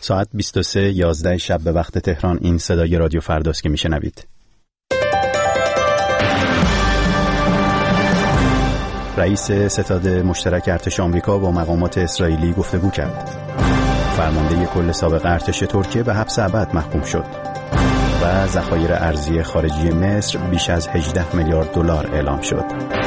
ساعت 23:11 شب به وقت تهران. این صدای رادیو فرداست که میشنوید. رئیس ستاد مشترک ارتش آمریکا با مقامات اسرائیلی گفتگو کرد. فرمانده کل سابق ارتش ترکیه به حبس ابد محکوم شد و ذخایر ارزی خارجی مصر بیش از 18 میلیارد دلار اعلام شد.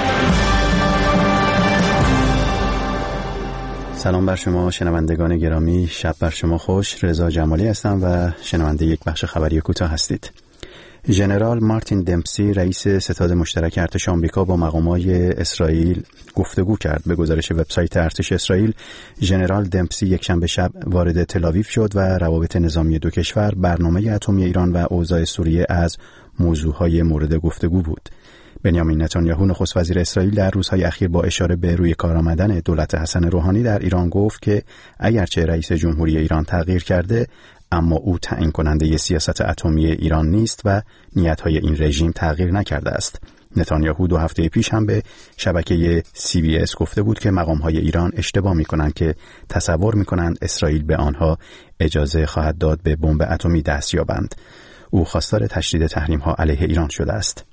سلام بر شما شنوندگان گرامی، شب بر شما خوش. رضا جمالی هستم و شنونده یک بخش خبری کوتاه هستید. ژنرال مارتین دمپسی رئیس ستاد مشترک ارتش آمریکا با مقامای اسرائیل گفتگو کرد. به گزارش وبسایت ارتش اسرائیل، ژنرال دمپسی یکشنبه شب وارد تل‌آویو شد و روابط نظامی دو کشور، برنامه اتمی ایران و اوضاع سوریه از موضوعهای مورد گفتگو بود. بنیامین نتانیاهو نخست وزیر اسرائیل در روزهای اخیر با اشاره به روی کار آمدن دولت حسن روحانی در ایران گفت که اگرچه رئیس جمهوری ایران تغییر کرده، اما او تعیین کننده سیاست اتمی ایران نیست و نیت‌های این رژیم تغییر نکرده است. نتانیاهو 2 هفته پیش هم به شبکه CBS گفته بود که مقام‌های ایران اشتباه می‌کنند که تصور می‌کنند اسرائیل به آنها اجازه خواهد داد به بمب اتمی دست یابند. او خواستار تشدید تحریم‌ها علیه ایران شده است.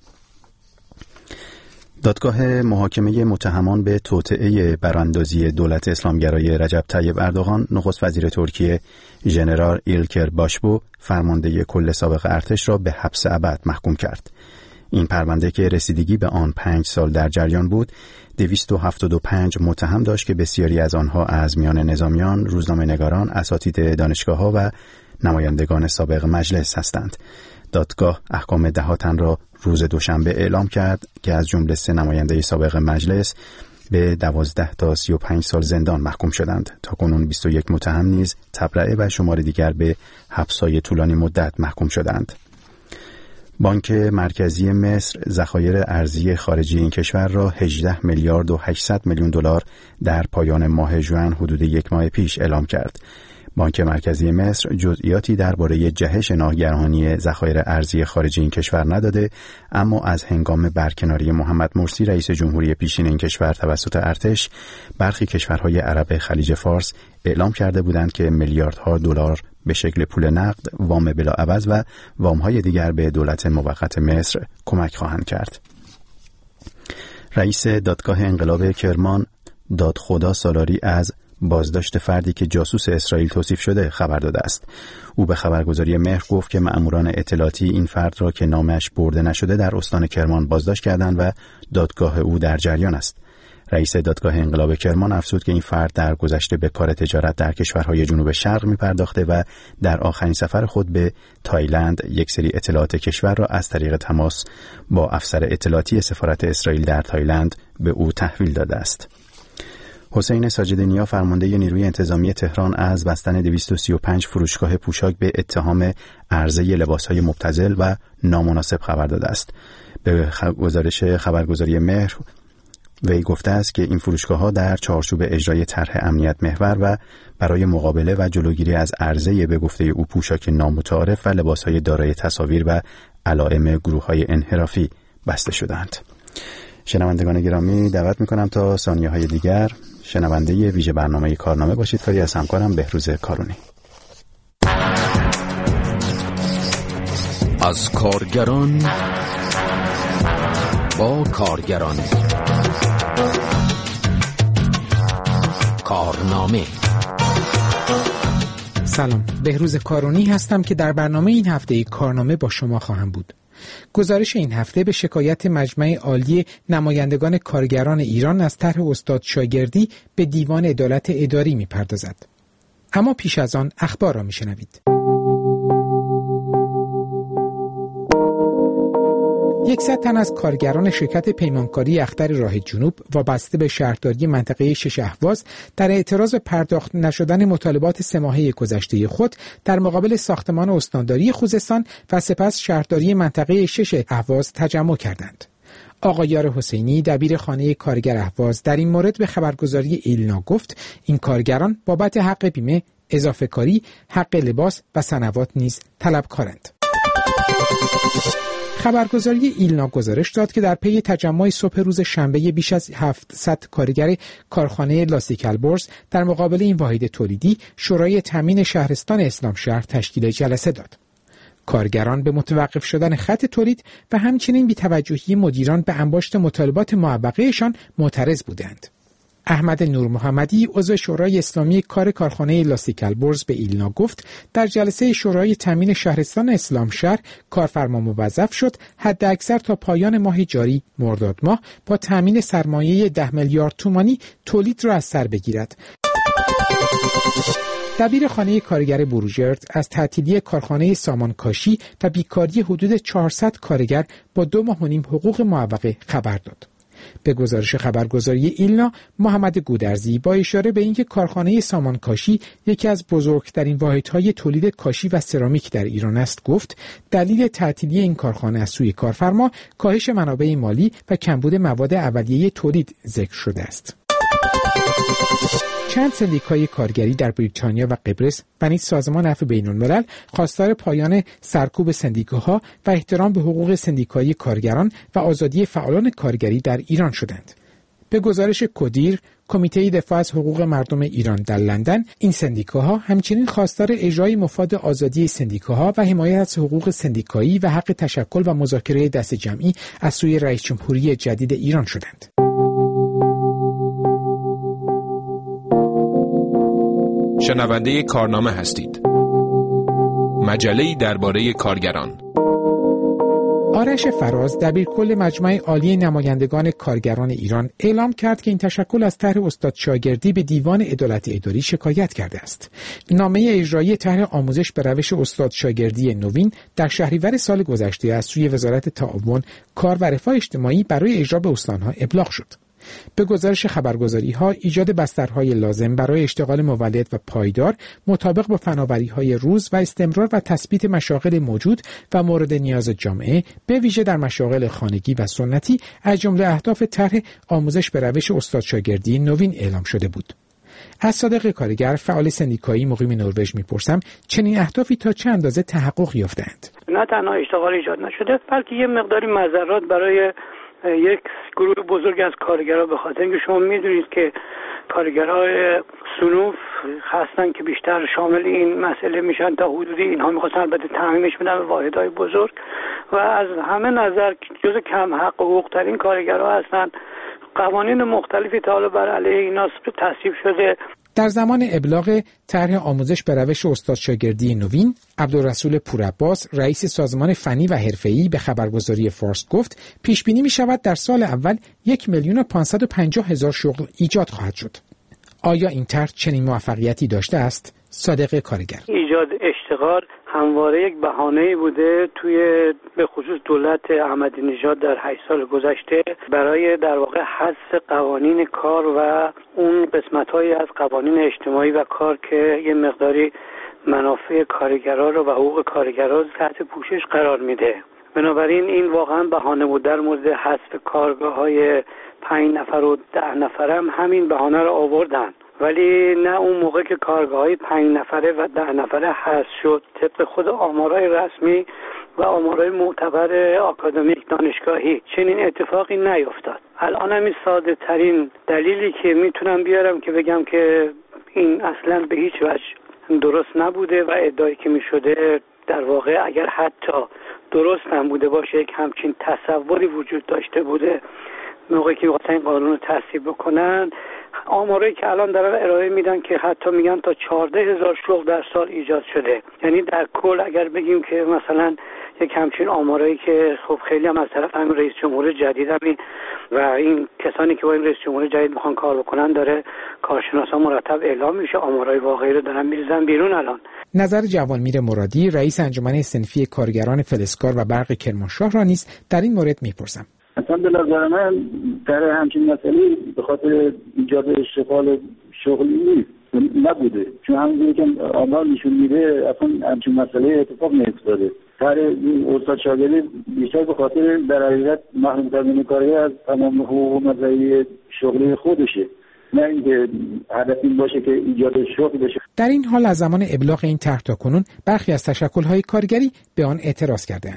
دادگاه محاکمه متهمان به توطئه براندازی دولت اسلامگرای رجب طیب اردوغان نخست وزیر ترکیه ژنرال ایلکر باشبو فرمانده کل سابق ارتش را به حبس ابد محکوم کرد. این پرونده که رسیدگی به آن 5 سال در جریان بود، 275 متهم داشت که بسیاری از آنها از میان نظامیان، روزنامه‌نگاران، اساتید دانشگاه‌ها و نمایندگان سابق مجلس هستند. دادگاه احکام 10 تن را روز دوشنبه اعلام کرد که از جمله 3 نماینده سابق مجلس به 12 تا 35 سال زندان محکوم شدند. تاکنون 21 متهم نیز تبرئه و شمار دیگر به حبس‌های طولانی مدت محکوم شدند. بانک مرکزی مصر ذخایر ارزی خارجی این کشور را 18 میلیارد و 800 میلیون دلار در پایان ماه ژوئن حدود 1 ماه پیش اعلام کرد. بانک مرکزی مصر جزئیاتی درباره جهش ناگهانی ذخایر ارزی خارجی این کشور نداده، اما از هنگام برکناری محمد مرسی رئیس جمهوری پیشین این کشور توسط ارتش، برخی کشورهای عرب خلیج فارس اعلام کرده بودند که میلیاردها دلار به شکل پول نقد، وام بلاعوض و وام‌های دیگر به دولت موقت مصر کمک خواهند کرد. رئیس دادگاه انقلاب کرمان دادخدا سالاری از بازداشت فردی که جاسوس اسرائیل توصیف شده خبر داده است. او به خبرگزاری مهر گفت که مأموران اطلاعاتی این فرد را که نامش برده نشده در استان کرمان بازداشت کردند و دادگاه او در جریان است. رئیس دادگاه انقلاب کرمان افزود که این فرد در گذشته به کار تجارت در کشورهای جنوب شرق می‌پرداخته و در آخرین سفر خود به تایلند یک سری اطلاعات کشور را از طریق تماس با افسر اطلاعاتی سفارت اسرائیل در تایلند به او تحویل داده است. حسین ساجدنیا فرمانده نیروی انتظامی تهران از بستن 235 فروشگاه پوشاک به اتهام عرضه لباس‌های مبتذل و نامناسب خبر داده است. به گزارش خبرگزاری مهر وی گفته است که این فروشگاه‌ها در چارچوب اجرای طرح امنیت محور و برای مقابله و جلوگیری از عرضه به گفته او پوشاک نامتعارف و لباس‌های دارای تصاویر و علائم گروه‌های انحرافی بسته شدند. شنوندگان گرامی، دعوت می‌کنم تا ثانیه‌های دیگر شنونده ویژه برنامه کارنامه باشید. کاری از همکارم بهروز کارونی. از کارگران با کارگران، کارنامه. سلام، بهروز کارونی هستم که در برنامه این هفته کارنامه با شما خواهم بود. گزارش این هفته به شکایت مجمع عالی نمایندگان کارگران ایران از طرح استاد شاگردی به دیوان عدالت اداری می‌پردازد. اما پیش از آن اخبار را می‌شنوید. 100 تن از کارگران شرکت پیمانکاری اختر راه جنوب وابسته به شهرداری منطقه 6 اهواز در اعتراض به پرداخت نشدن مطالبات 3 ماهه گذشته خود در مقابل ساختمان استانداری خوزستان و سپس شهرداری منطقه 6 اهواز تجمع کردند. آقای یار حسینی دبیر خانه کارگر اهواز در این مورد به خبرگزاری ایلنا گفت این کارگران بابت حق بیمه، اضافه کاری، حق لباس و صنوات نیز طلبکارند. خبرگزاری ایلنا گزارش داد که در پی تجمع صبح روز شنبه بیش از 700 کارگر کارخانه لاستیک البرز در مقابل این واحد تولیدی، شورای تامین شهرستان اسلامشهر تشکیل جلسه داد. کارگران به متوقف شدن خط تولید و همچنین بی‌توجهی مدیران به انباشت مطالبات معوقه‌شان معترض بودند. احمد نور محمدی، عضو شورای اسلامی کار کارخانه لاستیک البرز، به ایلنا گفت در جلسه شورای تامین شهرستان اسلامشهر کارفرما موظف شد حداکثر تا پایان ماه جاری مرداد ماه با تامین سرمایه 10 میلیارد تومانی تولید را از سر بگیرد. دبیر خانه کارگر بروجرد از تعطیلی کارخانه سامانکاشی و بیکاری حدود 400 کارگر با 2 ماه و نیم حقوق معوقه خبر داد. به گزارش خبرگزاری ایلنا، محمد گودرزی با اشاره به اینکه کارخانه سامانکاشی یکی از بزرگترین واحدهای تولید کاشی و سرامیک در ایران است، گفت دلیل تعطیلی این کارخانه از سوی کارفرما کاهش منابع مالی و کمبود مواد اولیه تولید ذکر شده است. چند سندیکای کارگری در بریتانیا و قبرس و نیز سازمان عفو بین‌الملل خواستار پایان سرکوب سندیکاها و احترام به حقوق سندیکایی کارگران و آزادی فعالان کارگری در ایران شدند. به گزارش کدیر، کمیته دفاع از حقوق مردم ایران در لندن، این سندیکاها همچنین خواستار اجرای مفاد آزادی سندیکاها و حمایت از حقوق سندیکایی و حق تشکل و مذاکره دست جمعی از سوی رئیس جمهوری جدید ایران شدند. شنونده کارنامه هستید. مجله‌ای درباره کارگران. آرش فراز، دبیرکل مجمع عالی نمایندگان کارگران ایران، اعلام کرد که این تشکل از طرح استاد شاگردی به دیوان عدالت اداری شکایت کرده است. نامه اجرایی طرح آموزش به روش استاد شاگردی نوین در شهریور سال گذشته از سوی وزارت تعاون، کار و رفاه اجتماعی برای اجرا به استانها ابلاغ شد. به گزارش خبرگزاری‌ها، ایجاد بسترهای لازم برای اشتغال مولد و پایدار مطابق با فناوری‌های روز و استمرار و تثبیت مشاغل موجود و مورد نیاز جامعه، به ویژه در مشاغل خانگی و سنتی، از جمله اهداف طرح آموزش به روش استاد شاگردی نوین اعلام شده بود. از صادق کارگر، فعال سندیکایی مقیم نروژ، میپرسم چنین اهدافی تا چه اندازه تحقق یافتند؟ نه تنها اشتغال ایجاد نشده، بلکه یه مقداری مضرات برای یک گروه بزرگ از کارگرها، به خاطر اینکه شما میدونید که کارگرهای صنوف هستن که بیشتر شامل این مسئله میشن، تا حدودی اینها میخواستن البته تعمیمش بدن به واحدهای بزرگ و از همه نظر جز کم حق و حقوق ترین کارگرها هستن. قوانین مختلفی تا حالا بر علیه اینا تصویب شده. در زمان ابلاغ طرح آموزش به روش استاد شاگردی نوین، عبدالرسول پورعباس، رئیس سازمان فنی و حرفه‌ای، به خبرگزاری فارس گفت پیش بینی می‌شود در سال اول 1,550,000 شغل ایجاد خواهد شد. آیا این طرح چنین موفقیتی داشته است؟ صادق کارگر: ایجاد اشتغال همواره یک بهانه‌ای بوده توی به خصوص دولت احمدی نژاد در 8 سال گذشته برای در واقع حذف قوانین کار و اون قسمت‌هایی از قوانین اجتماعی و کار که یه مقداری منافع کارگرها رو و حقوق کارگرها تحت پوشش قرار میده. بنابراین این واقعا بهانه بود. در مورد حذف کارگاه‌های 5 نفر و 10 نفر هم همین بهانه رو آوردن، ولی نه اون موقع که کارگاه‌های 5 نفره و 10 نفره حذف شد، طبق خود آمارهای رسمی و آمارهای معتبر آکادمیک دانشگاهی چنین اتفاقی نیفتاد. الان هم این ساده ترین دلیلی که میتونم بیارم که بگم که این اصلا به هیچ وجه درست نبوده و ادعایی که میشده در واقع اگر حتی درست هم بوده باشه، یک همچین تصوری وجود داشته بوده موقعی که می‌خواستن این قانون رو تصویب بکنن. آمارایی که الان دارن ارائه میدن که حتی میگن تا 14,000 شغل در سال ایجاد شده. یعنی در کل اگر بگیم که مثلا یک همچین آمارایی که خب خیلی هم از طرف همین رئیس جمهور جدید همین و این کسانی که با این رئیس جمهور جدید میخوان کار بکنن داره کارشناسا مرتب اعلام میشه، آمارای واقعی رو دارن میریزن بیرون. الان نظر جوانمیر مرادی، رئیس انجمن صنفی کارگران فلزکار و برق کرمانشاه را نیز در این مورد میپرسم. اصلا به نظر من در همچین مسئله به خاطر ایجاد اشتغال شغلی نبوده، چون همونجوری که آمار نشون میده اصلا همچین مسئله اتفاق نیفتاده. سر این استاد شاگردی بیشتر به خاطر در حقیقت محروم کردن کارگر از تمام حقوق و مزایای شغلی خودشه، نه اینکه هدف این باشه که ایجاد شغل بشه. در این حال از زمان ابلاغ این طرح تا کنون برخی از تشکل‌های کارگری به آن اعتراض کرده‌اند.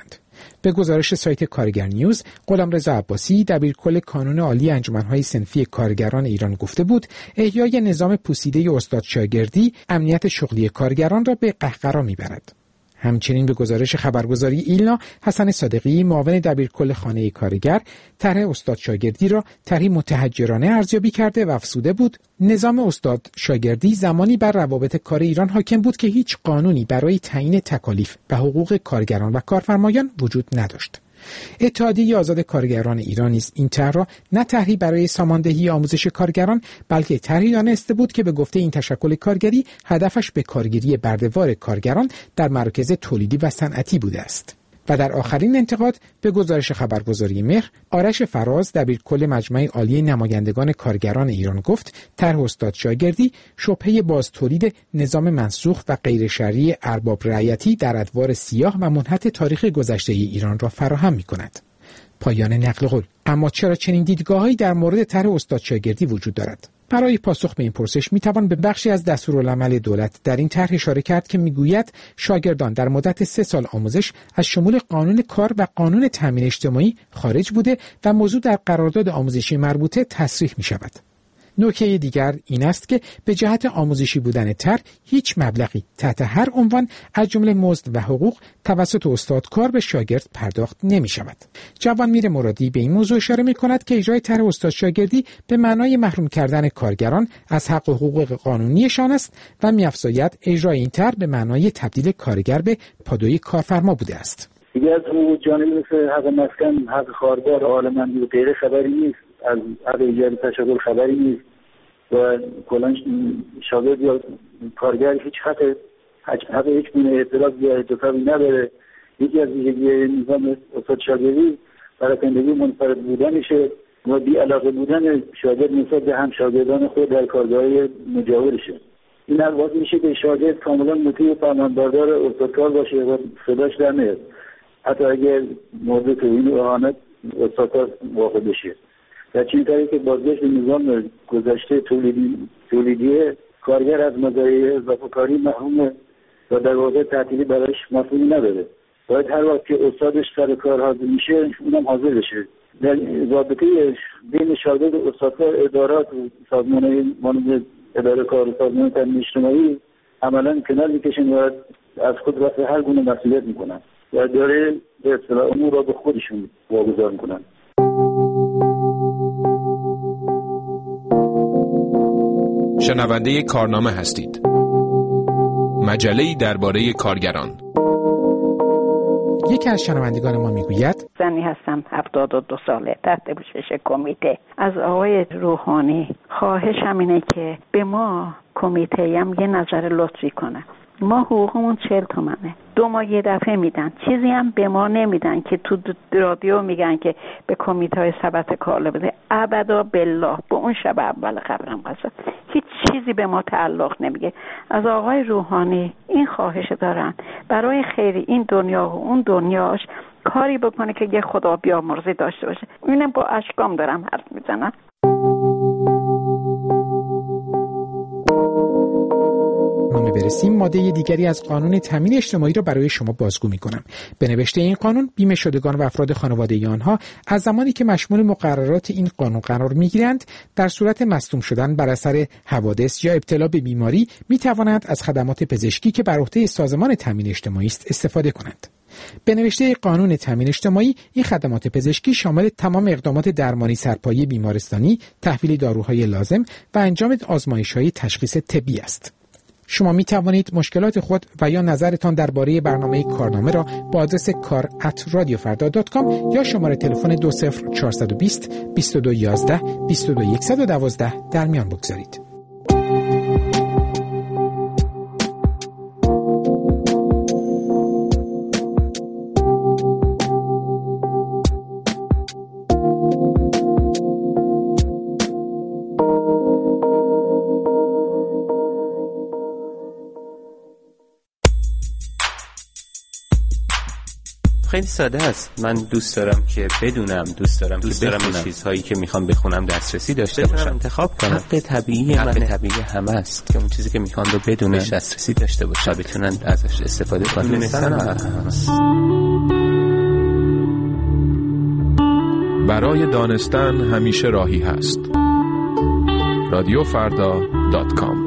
به گزارش سایت کارگر نیوز، غلامرضا عباسی دبیرکل کانون عالی انجمن‌های صنفی کارگران ایران گفته بود احیای نظام پوسیده استاد شاگردی امنیت شغلی کارگران را به قهقرا می‌برد. همچنین به گزارش خبرگزاری ایلنا، حسن صادقی معاون دبیرکل خانه کارگر طرح استاد شاگردی را طرحی متحجرانه ارزیابی کرده و افزوده بود نظام استاد شاگردی زمانی بر روابط کار ایران حاکم بود که هیچ قانونی برای تعیین تکالیف و حقوق کارگران و کارفرمایان وجود نداشت. اتحادیه آزاد کارگران ایران نیز این طرح را نه طرحی برای ساماندهی آموزش کارگران بلکه طرحی دانسته بود که به گفته این تشکل کارگری هدفش به کارگیری برده‌وار کارگران در مراکز تولیدی و صنعتی بوده است. و در آخرین انتقاد به گزارش خبرگزاری مهر، آرش فراز دبیرکل مجمع عالی نمایندگان کارگران ایران گفت طرح استاد شاگردی شبهه باز تولید نظام منسوخ و غیر شرعی ارباب رعیتی در ادوار سیاه و منحت تاریخ گذشته ایران را فراهم می‌کند. پایان نقل قول. اما چرا چنین دیدگاه‌هایی در مورد طرح استاد شاگردی وجود دارد؟ برای پاسخ به این پرسش میتوان به بخشی از دستورالعمل دولت در این طرح اشاره کرد که میگوید شاگردان در مدت 3 سال آموزش از شمول قانون کار و قانون تامین اجتماعی خارج بوده و موضوع در قرارداد آموزشی مربوطه تصریح می شود. نکته دیگر این است که به جهت آموزشی بودن طرح هیچ مبلغی تحت هر عنوان از جمله مزد و حقوق توسط استادکار به شاگرد پرداخت نمی شود. جوانمیر مرادی به این موضوع اشاره می کند که اجرای طرح استاد شاگردی به معنای محروم کردن کارگران از حق و حقوق قانونیشان است و می افزاید اجرای این طرح به معنای تبدیل کارگر به پادوی کارفرما بوده است. دیگر از حقوق جانبی مثل حق مسکن، حق خاردار، عالمندی و غیره خبری نیست. از حق ایجاد تشکل خبری نیست و کلاً شاگرد یا کارگر هیچ حق هیچ گونه اعتراض یا اعتراضی نداره. یکی از ویژگی نظام استاد شاگردی پراکندگی منفرد بودنشه و بی‌علاقه بودن شاگرد نسبت به هم شاگردان خود در کارگاه‌های مجاورشه. این البته میشه که شاگرد کاملا مطیع فرمانبردار استادکار باشه و صداش در نیاد، حتی اگر مورد توهین و اهانت استادکار واقع بشه. در چنین طریقی که بازگشت به نظام گذشته تولیدیه کارگر از مزایای اضافه‌کاری محروم و در واقع تعطیلی برایش مفهومی نداره. باید هر وقت که استادش سر کار حاضر میشه اونم حاضر بشه. در رابطه بین شاگرد و استادکار ادارات و سازمان‌های مانند اداره کار و سازمان تامین اجتماعی عملاً کنار میکشن و از خود رفع هر گونه مسئولیت میکنن و داره به اصطلاح امور را به خودشون واگذار میکنن. شنونده کارنامه هستید. مجله‌ای درباره کارگران. یکی از شنوندگان ما میگوید زنی هستم 72 ساله تحت پوشش کمیته. از آقای روحانی خواهشم اینه که به ما کمیته هم یه نظر لطفی کنه. ما حقوقمون 40 تومنه. 2 ماه یه دفعه میدن. چیزی هم به ما نمیدن که تو رادیو میگن که به کمیته های ثبت کار بده. ابدا بالله به اون شب اول خبرم قصد هیچ چیزی به ما تعلق نمیگه. از آقای روحانی این خواهش دارن برای خیر این دنیا و اون دنیاش کاری بکنه که یه خدا بیامرزی داشته باشه. اینم با اشکام دارم حرف میزنم. برسیم ماده دیگری از قانون تامین اجتماعی را برای شما بازگو می‌کنم. به نوشته این قانون بیمه شدگان و افراد خانواده آنها از زمانی که مشمول مقررات این قانون قرار می‌گیرند در صورت مصدوم شدن بر اثر حوادث یا ابتلا به بیماری می‌توانند از خدمات پزشکی که بر عهده سازمان تامین اجتماعی است استفاده کنند. به نوشته قانون تامین اجتماعی این خدمات پزشکی شامل تمام اقدامات درمانی سرپایی بیمارستانی، تحویل داروهای لازم و انجام آزمایش‌های تشخیص طبی است. شما می توانید مشکلات خود و یا نظرتان درباره برنامه کارنامه را با آدرس kar@radiofarda.com یا شماره تلفن 20420 2211 22112 در میان بگذارید. خیلی ساده است. من دوست دارم که بدونم، دوست دارم به چیزهایی که میخوام بخونم دسترسی داشته باشم، انتخاب کنم. حق طبیعی همه است که اون چیزی که میخوام رو بدونم دسترسی داشته باشم، بتونن ازش استفاده کنن. برای دانستن همیشه راهی هست. رادیوفردا.com